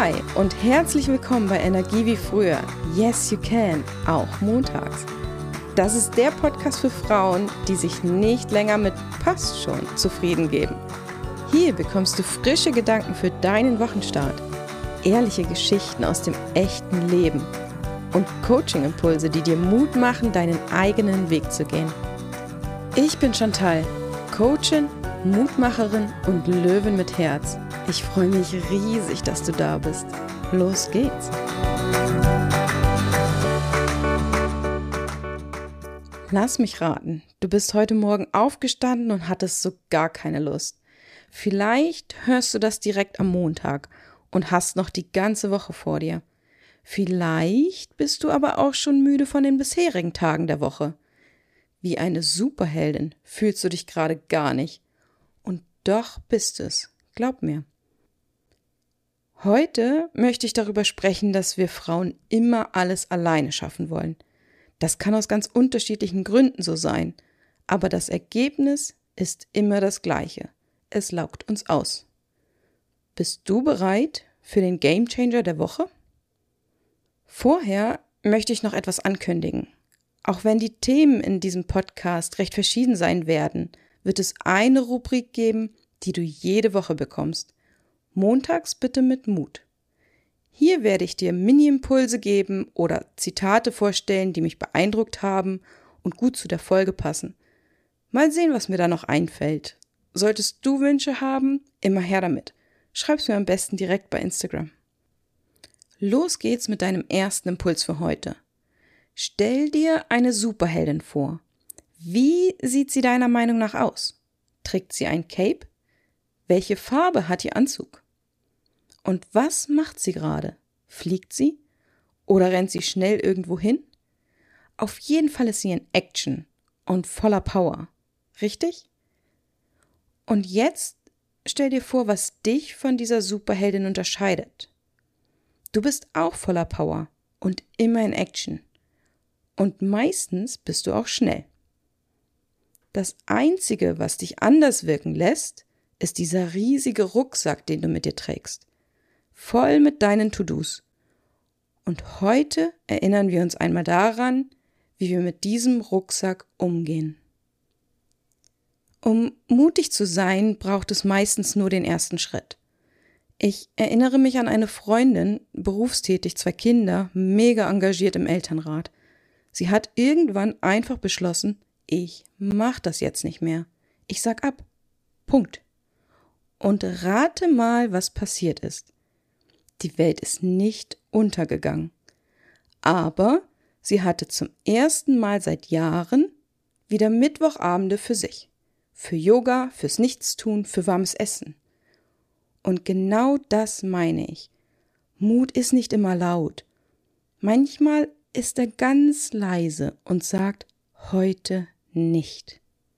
Hi und herzlich willkommen bei Energie wie früher. Yes, you can, auch montags. Das ist der Podcast für Frauen, die sich nicht länger mit passt schon zufrieden geben. Hier bekommst du frische Gedanken für deinen Wochenstart, ehrliche Geschichten aus dem echten Leben und Coaching-Impulse, die dir Mut machen, deinen eigenen Weg zu gehen. Ich bin Chantal, Coachin, Mutmacherin und Löwin mit Herz. Ich freue mich riesig, dass du da bist. Los geht's! Lass mich raten, du bist heute Morgen aufgestanden und hattest so gar keine Lust. Vielleicht hörst du das direkt am Montag und hast noch die ganze Woche vor dir. Vielleicht bist du aber auch schon müde von den bisherigen Tagen der Woche. Wie eine Superheldin fühlst du dich gerade gar nicht. Und doch bist es, glaub mir. Heute möchte ich darüber sprechen, dass wir Frauen immer alles alleine schaffen wollen. Das kann aus ganz unterschiedlichen Gründen so sein, aber das Ergebnis ist immer das gleiche. Es laugt uns aus. Bist du bereit für den Gamechanger der Woche? Vorher möchte ich noch etwas ankündigen. Auch wenn die Themen in diesem Podcast recht verschieden sein werden, wird es eine Rubrik geben, die du jede Woche bekommst. Montags bitte mit Mut. Hier werde ich dir Mini-Impulse geben oder Zitate vorstellen, die mich beeindruckt haben und gut zu der Folge passen. Mal sehen, was mir da noch einfällt. Solltest du Wünsche haben, immer her damit. Schreib's mir am besten direkt bei Instagram. Los geht's mit deinem ersten Impuls für heute. Stell dir eine Superheldin vor. Wie sieht sie deiner Meinung nach aus? Trägt sie ein Cape? Welche Farbe hat ihr Anzug? Und was macht sie gerade? Fliegt sie? Oder rennt sie schnell irgendwo hin? Auf jeden Fall ist sie in Action und voller Power. Richtig? Und jetzt stell dir vor, was dich von dieser Superheldin unterscheidet. Du bist auch voller Power und immer in Action. Und meistens bist du auch schnell. Das Einzige, was dich anders wirken lässt, ist dieser riesige Rucksack, den du mit dir trägst. Voll mit deinen To-Dos. Und heute erinnern wir uns einmal daran, wie wir mit diesem Rucksack umgehen. Um mutig zu sein, braucht es meistens nur den ersten Schritt. Ich erinnere mich an eine Freundin, berufstätig, 2 Kinder, mega engagiert im Elternrat. Sie hat irgendwann einfach beschlossen, ich mach das jetzt nicht mehr. Ich sag ab. Punkt. Und rate mal, was passiert ist. Die Welt ist nicht untergegangen. Aber sie hatte zum ersten Mal seit Jahren wieder Mittwochabende für sich. Für Yoga, fürs Nichtstun, für warmes Essen. Und genau das meine ich. Mut ist nicht immer laut. Manchmal ist er ganz leise und sagt, heute nicht.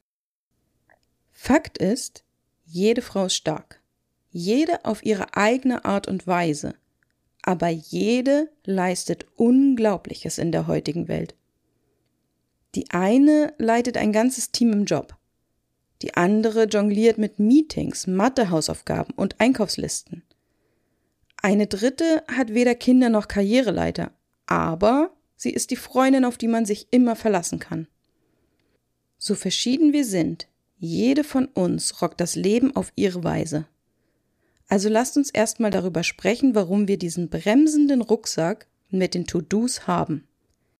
Fakt ist, jede Frau ist stark. Jede auf ihre eigene Art und Weise. Aber jede leistet Unglaubliches in der heutigen Welt. Die eine leitet ein ganzes Team im Job. Die andere jongliert mit Meetings, Mathehausaufgaben und Einkaufslisten. Eine dritte hat weder Kinder noch Karriereleiter, aber sie ist die Freundin, auf die man sich immer verlassen kann. So verschieden wir sind, jede von uns rockt das Leben auf ihre Weise. Also lasst uns erstmal darüber sprechen, warum wir diesen bremsenden Rucksack mit den To-Dos haben.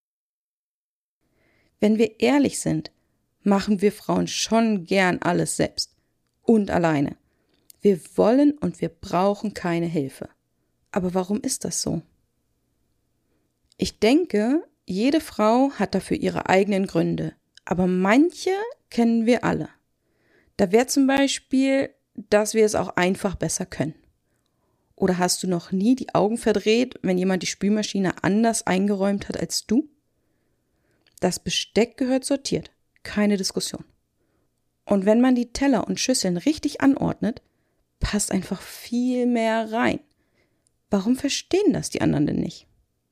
Wenn wir ehrlich sind, machen wir Frauen schon gern alles selbst und alleine. Wir wollen und wir brauchen keine Hilfe. Aber warum ist das so? Ich denke, jede Frau hat dafür ihre eigenen Gründe, aber manche kennen wir alle. Da wäre zum Beispiel, dass wir es auch einfach besser können. Oder hast du noch nie die Augen verdreht, wenn jemand die Spülmaschine anders eingeräumt hat als du? Das Besteck gehört sortiert, keine Diskussion. Und wenn man die Teller und Schüsseln richtig anordnet, passt einfach viel mehr rein. Warum verstehen das die anderen denn nicht?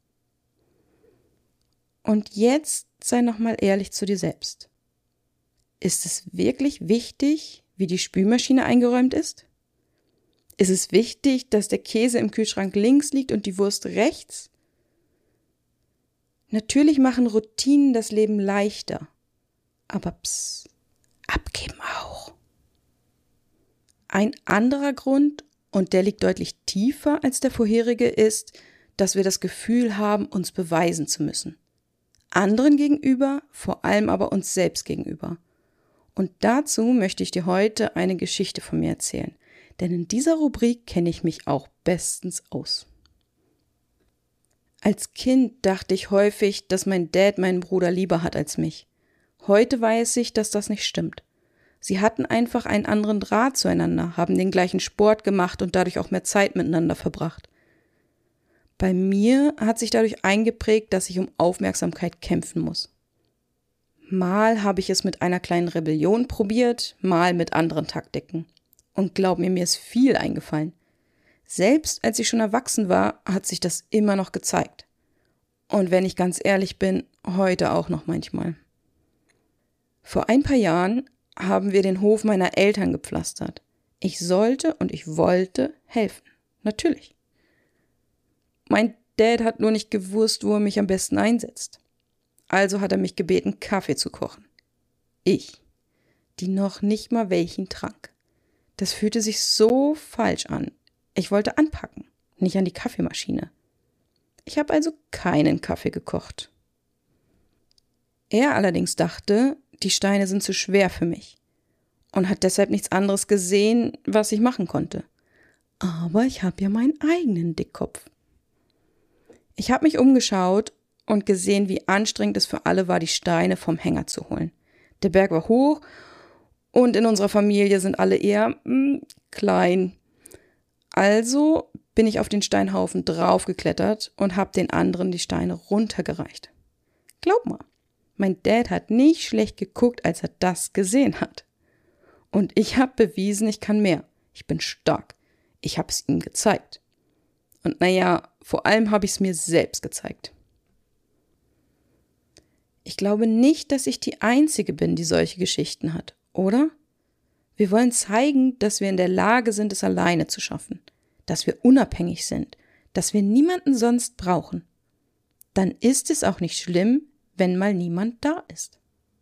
Und jetzt sei nochmal ehrlich zu dir selbst. Ist es wirklich wichtig, wie die Spülmaschine eingeräumt ist? Ist es wichtig, dass der Käse im Kühlschrank links liegt und die Wurst rechts? Natürlich machen Routinen das Leben leichter. Aber abgeben auch. Ein anderer Grund, und der liegt deutlich tiefer als der vorherige, ist, dass wir das Gefühl haben, uns beweisen zu müssen. Anderen gegenüber, vor allem aber uns selbst gegenüber. Und dazu möchte ich dir heute eine Geschichte von mir erzählen. Denn in dieser Rubrik kenne ich mich auch bestens aus. Als Kind dachte ich häufig, dass mein Dad meinen Bruder lieber hat als mich. Heute weiß ich, dass das nicht stimmt. Sie hatten einfach einen anderen Draht zueinander, haben den gleichen Sport gemacht und dadurch auch mehr Zeit miteinander verbracht. Bei mir hat sich dadurch eingeprägt, dass ich um Aufmerksamkeit kämpfen muss. Mal habe ich es mit einer kleinen Rebellion probiert, mal mit anderen Taktiken. Und glaub mir ist viel eingefallen. Selbst als ich schon erwachsen war, hat sich das immer noch gezeigt. Und wenn ich ganz ehrlich bin, heute auch noch manchmal. Vor ein paar Jahren haben wir den Hof meiner Eltern gepflastert. Ich sollte und ich wollte helfen. Natürlich. Mein Dad hat nur nicht gewusst, wo er mich am besten einsetzt. Also hat er mich gebeten, Kaffee zu kochen. Ich, die noch nicht mal welchen trank. Das fühlte sich so falsch an. Ich wollte anpacken, nicht an die Kaffeemaschine. Ich habe also keinen Kaffee gekocht. Er allerdings dachte, die Steine sind zu schwer für mich und hat deshalb nichts anderes gesehen, was ich machen konnte. Aber ich habe ja meinen eigenen Dickkopf. Ich habe mich umgeschaut und gesehen, wie anstrengend es für alle war, die Steine vom Hänger zu holen. Der Berg war hoch und in unserer Familie sind alle eher klein. Also bin ich auf den Steinhaufen draufgeklettert und habe den anderen die Steine runtergereicht. Glaub mal, mein Dad hat nicht schlecht geguckt, als er das gesehen hat. Und ich habe bewiesen, ich kann mehr. Ich bin stark. Ich habe es ihm gezeigt. Und naja, vor allem habe ich es mir selbst gezeigt. Ich glaube nicht, dass ich die Einzige bin, die solche Geschichten hat, oder? Wir wollen zeigen, dass wir in der Lage sind, es alleine zu schaffen, dass wir unabhängig sind, dass wir niemanden sonst brauchen. Dann ist es auch nicht schlimm, wenn mal niemand da ist.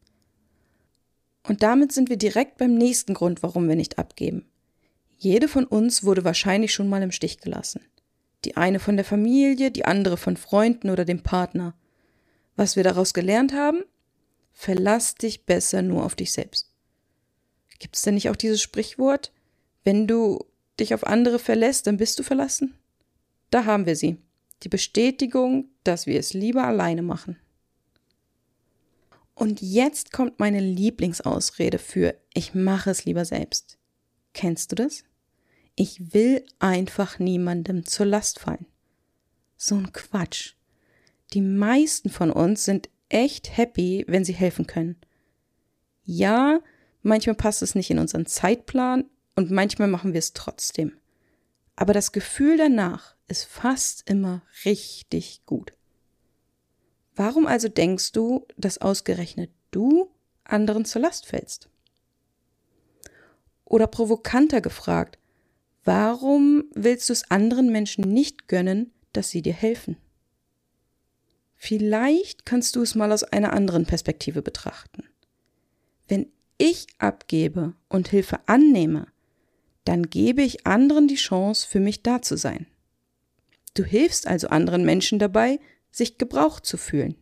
Und damit sind wir direkt beim nächsten Grund, warum wir nicht abgeben. Jede von uns wurde wahrscheinlich schon mal im Stich gelassen. Die eine von der Familie, die andere von Freunden oder dem Partner. Was wir daraus gelernt haben? Verlass dich besser nur auf dich selbst. Gibt es denn nicht auch dieses Sprichwort? Wenn du dich auf andere verlässt, dann bist du verlassen? Da haben wir sie. Die Bestätigung, dass wir es lieber alleine machen. Und jetzt kommt meine Lieblingsausrede für ich mache es lieber selbst. Kennst du das? Ich will einfach niemandem zur Last fallen. So ein Quatsch. Die meisten von uns sind echt happy, wenn sie helfen können. Ja, manchmal passt es nicht in unseren Zeitplan und manchmal machen wir es trotzdem. Aber das Gefühl danach ist fast immer richtig gut. Warum also denkst du, dass ausgerechnet du anderen zur Last fällst? Oder provokanter gefragt, warum willst du es anderen Menschen nicht gönnen, dass sie dir helfen? Vielleicht kannst du es mal aus einer anderen Perspektive betrachten. Wenn ich abgebe und Hilfe annehme, dann gebe ich anderen die Chance, für mich da zu sein. Du hilfst also anderen Menschen dabei, sich gebraucht zu fühlen.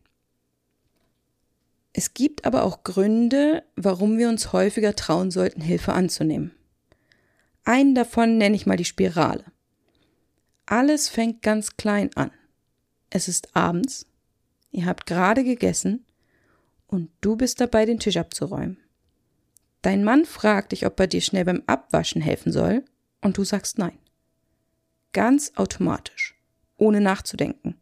Es gibt aber auch Gründe, warum wir uns häufiger trauen sollten, Hilfe anzunehmen. Einen davon nenne ich mal die Spirale. Alles fängt ganz klein an. Es ist abends, ihr habt gerade gegessen und du bist dabei, den Tisch abzuräumen. Dein Mann fragt dich, ob er dir schnell beim Abwaschen helfen soll und du sagst nein. Ganz automatisch, ohne nachzudenken.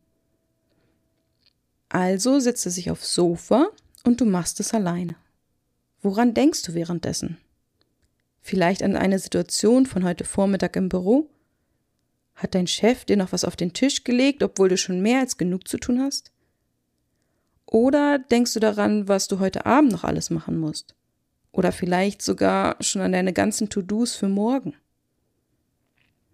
Also setzt er sich aufs Sofa und du machst es alleine. Woran denkst du währenddessen? Vielleicht an eine Situation von heute Vormittag im Büro? Hat dein Chef dir noch was auf den Tisch gelegt, obwohl du schon mehr als genug zu tun hast? Oder denkst du daran, was du heute Abend noch alles machen musst? Oder vielleicht sogar schon an deine ganzen To-Dos für morgen?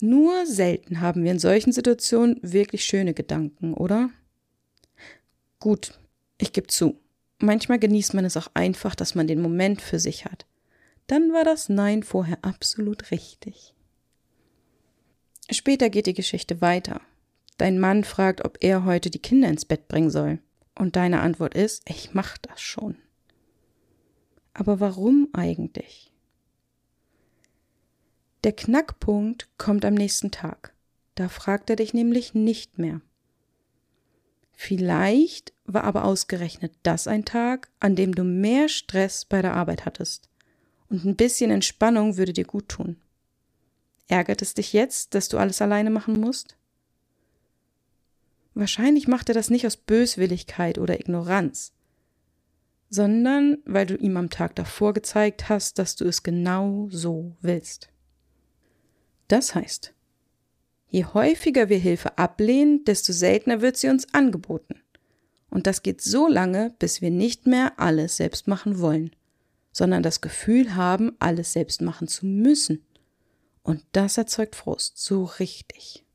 Nur selten haben wir in solchen Situationen wirklich schöne Gedanken, oder? Gut, ich gebe zu. Manchmal genießt man es auch einfach, dass man den Moment für sich hat. Dann war das Nein vorher absolut richtig. Später geht die Geschichte weiter. Dein Mann fragt, ob er heute die Kinder ins Bett bringen soll. Und deine Antwort ist, ich mach das schon. Aber warum eigentlich? Der Knackpunkt kommt am nächsten Tag. Da fragt er dich nämlich nicht mehr. Vielleicht war aber ausgerechnet das ein Tag, an dem du mehr Stress bei der Arbeit hattest. Und ein bisschen Entspannung würde dir gut tun. Ärgert es dich jetzt, dass du alles alleine machen musst? Wahrscheinlich macht er das nicht aus Böswilligkeit oder Ignoranz, sondern weil du ihm am Tag davor gezeigt hast, dass du es genau so willst. Das heißt, je häufiger wir Hilfe ablehnen, desto seltener wird sie uns angeboten. Und das geht so lange, bis wir nicht mehr alles selbst machen wollen, sondern das Gefühl haben, alles selbst machen zu müssen. Und das erzeugt Frust, so richtig.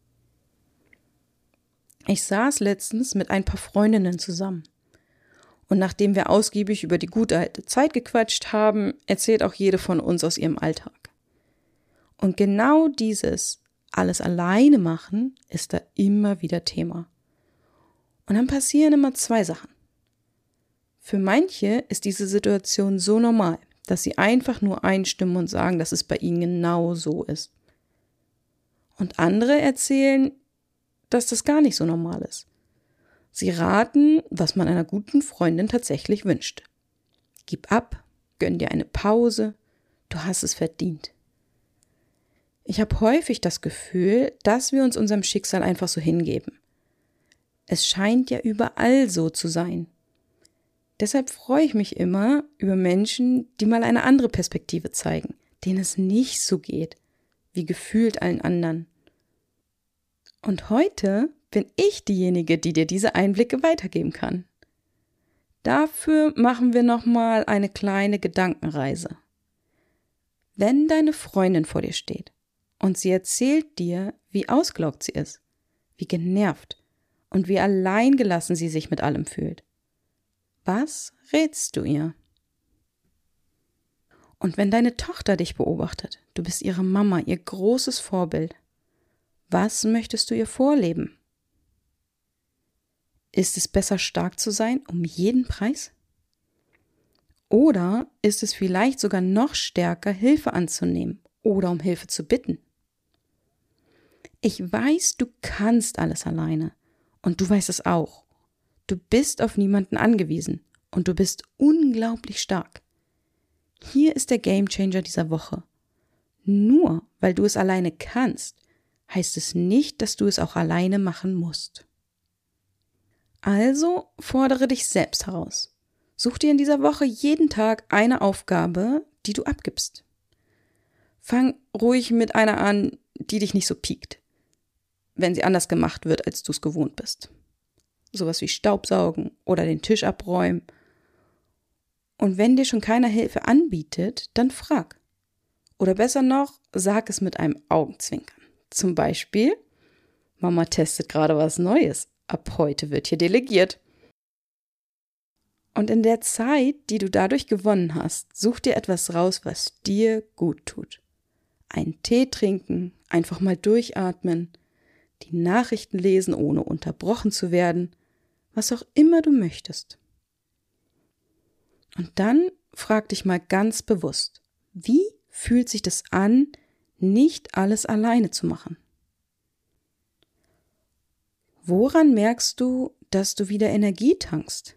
Ich saß letztens mit ein paar Freundinnen zusammen. Und nachdem wir ausgiebig über die gute alte Zeit gequatscht haben, erzählt auch jede von uns aus ihrem Alltag. Und genau dieses alles alleine machen ist da immer wieder Thema. Und dann passieren immer zwei Sachen. Für manche ist diese Situation so normal, dass sie einfach nur einstimmen und sagen, dass es bei ihnen genau so ist. Und andere erzählen, dass das gar nicht so normal ist. Sie raten, was man einer guten Freundin tatsächlich wünscht. Gib ab, gönn dir eine Pause, du hast es verdient. Ich habe häufig das Gefühl, dass wir uns unserem Schicksal einfach so hingeben. Es scheint ja überall so zu sein. Deshalb freue ich mich immer über Menschen, die mal eine andere Perspektive zeigen, denen es nicht so geht, wie gefühlt allen anderen. Und heute bin ich diejenige, die dir diese Einblicke weitergeben kann. Dafür machen wir nochmal eine kleine Gedankenreise. Wenn deine Freundin vor dir steht und sie erzählt dir, wie ausgelaugt sie ist, wie genervt und wie alleingelassen sie sich mit allem fühlt, was rätst du ihr? Und wenn deine Tochter dich beobachtet, du bist ihre Mama, ihr großes Vorbild, was möchtest du ihr vorleben? Ist es besser, stark zu sein, um jeden Preis? Oder ist es vielleicht sogar noch stärker, Hilfe anzunehmen oder um Hilfe zu bitten? Ich weiß, du kannst alles alleine und du weißt es auch. Du bist auf niemanden angewiesen und du bist unglaublich stark. Hier ist der Gamechanger dieser Woche. Nur weil du es alleine kannst, heißt es nicht, dass du es auch alleine machen musst. Also fordere dich selbst heraus. Such dir in dieser Woche jeden Tag eine Aufgabe, die du abgibst. Fang ruhig mit einer an, die dich nicht so piekt, wenn sie anders gemacht wird, als du es gewohnt bist. Sowas wie Staubsaugen oder den Tisch abräumen. Und wenn dir schon keiner Hilfe anbietet, dann frag. Oder besser noch, sag es mit einem Augenzwinkern. Zum Beispiel, Mama testet gerade was Neues. Ab heute wird hier delegiert. Und in der Zeit, die du dadurch gewonnen hast, such dir etwas raus, was dir gut tut. Einen Tee trinken, einfach mal durchatmen, die Nachrichten lesen, ohne unterbrochen zu werden, was auch immer du möchtest. Und dann frag dich mal ganz bewusst, wie fühlt sich das an, nicht alles alleine zu machen? Woran merkst du, dass du wieder Energie tankst?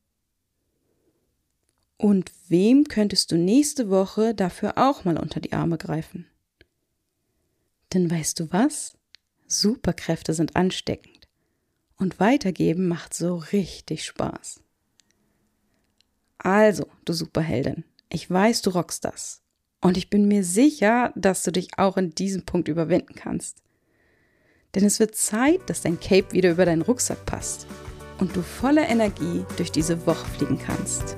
Und wem könntest du nächste Woche dafür auch mal unter die Arme greifen? Denn weißt du was? Superkräfte sind ansteckend. Und weitergeben macht so richtig Spaß. Also, du Superheldin, ich weiß, du rockst das. Und ich bin mir sicher, dass du dich auch in diesem Punkt überwinden kannst. Denn es wird Zeit, dass dein Cape wieder über deinen Rucksack passt und du voller Energie durch diese Woche fliegen kannst.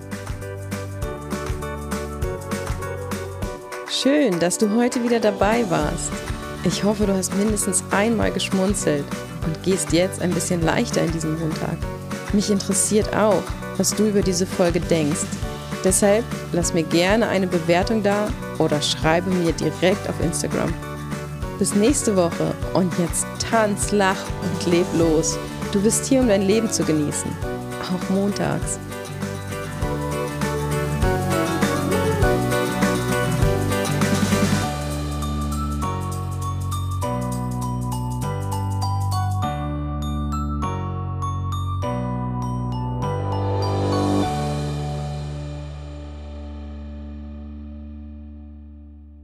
Schön, dass du heute wieder dabei warst. Ich hoffe, du hast mindestens einmal geschmunzelt und gehst jetzt ein bisschen leichter in diesen Montag. Mich interessiert auch, was du über diese Folge denkst. Deshalb lass mir gerne eine Bewertung da oder schreibe mir direkt auf Instagram. Bis nächste Woche und jetzt tanz, lach und leb los. Du bist hier, um dein Leben zu genießen. Auch montags.